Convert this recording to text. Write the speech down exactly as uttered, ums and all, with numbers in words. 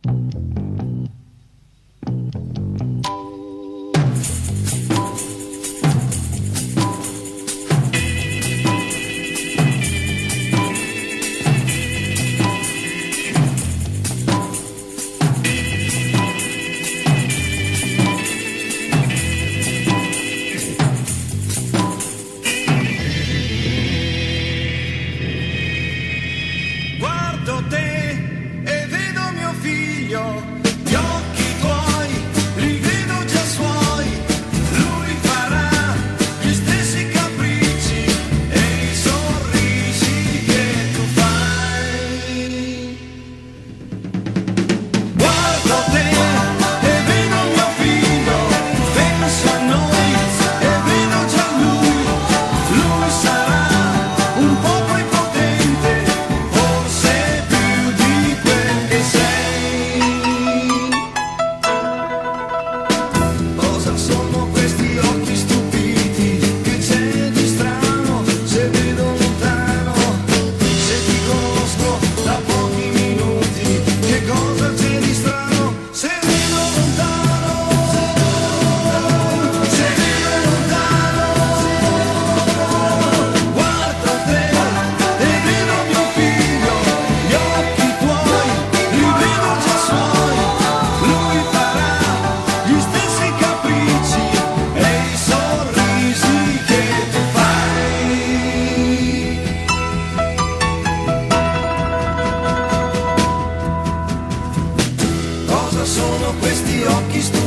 Guardo te e vedo mio figlio, gli occhi tuoi li vedo già suoi, lui farà gli stessi capricci e i sorrisi che tu fai. Guardo te e vedo mio figlio, penso a noi e vedo già lui, lui sarà un po' prepotente, forse più di quel che sei. Cosa sono questi occhi stupiti? Che c'è di strano se vedo lontano? Se ti conosco da pochi minuti, che cosa c'è di strano se vedo lontano? Se vedo lontano, guardo te e vedo mio figlio, gli occhi tuoi li vedo già suoi, lui farà gli stessi capricci e i sorrisi che tu fai. Cosa sono questi occhi stupidi?